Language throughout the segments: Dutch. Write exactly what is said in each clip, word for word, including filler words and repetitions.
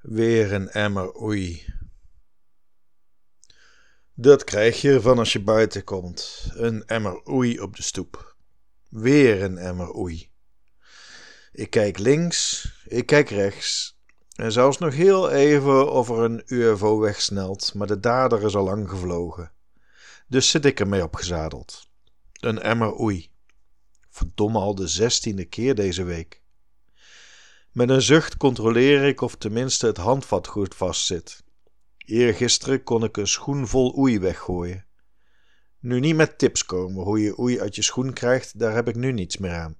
Weer een emmer oei. Dat krijg je ervan als je buiten komt. Een emmer oei op de stoep. Weer een emmer oei. Ik kijk links, ik kijk rechts. En zelfs nog heel even of er een U F O wegsnelt, maar de dader is al lang gevlogen. Dus zit ik ermee opgezadeld. Een emmer oei. Verdomme, al de zestiende keer deze week. Met een zucht controleer ik of tenminste het handvat goed vastzit. Eergisteren kon ik een schoen vol oei weggooien. Nu niet met tips komen hoe je oei uit je schoen krijgt, daar heb ik nu niets meer aan.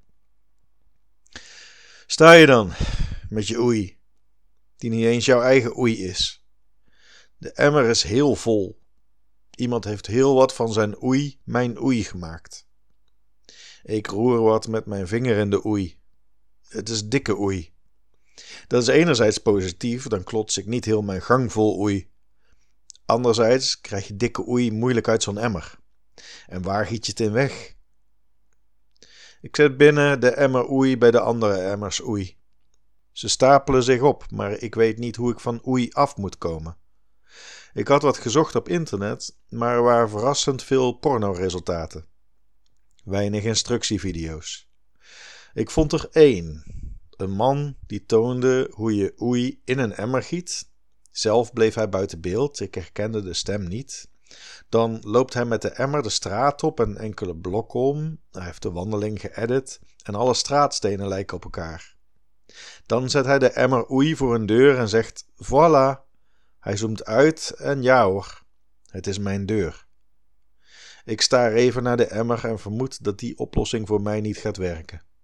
Sta je dan, met je oei, die niet eens jouw eigen oei is. De emmer is heel vol. Iemand heeft heel wat van zijn oei mijn oei gemaakt. Ik roer wat met mijn vinger in de oei. Het is dikke oei. Dat is enerzijds positief, dan klots ik niet heel mijn gang vol oei. Anderzijds krijg je dikke oei moeilijk uit zo'n emmer. En waar giet je het in weg? Ik zet binnen de emmer oei bij de andere emmers oei. Ze stapelen zich op, maar ik weet niet hoe ik van oei af moet komen. Ik had wat gezocht op internet, maar er waren verrassend veel pornoresultaten. Weinig instructievideo's. Ik vond er één. Een man die toonde hoe je oei in een emmer giet. Zelf bleef hij buiten beeld, ik herkende de stem niet. Dan loopt hij met de emmer de straat op en enkele blokken om. Hij heeft de wandeling geëdit en alle straatstenen lijken op elkaar. Dan zet hij de emmer oei voor een deur en zegt voilà. Hij zoomt uit en ja hoor, het is mijn deur. Ik staar even naar de emmer en vermoed dat die oplossing voor mij niet gaat werken.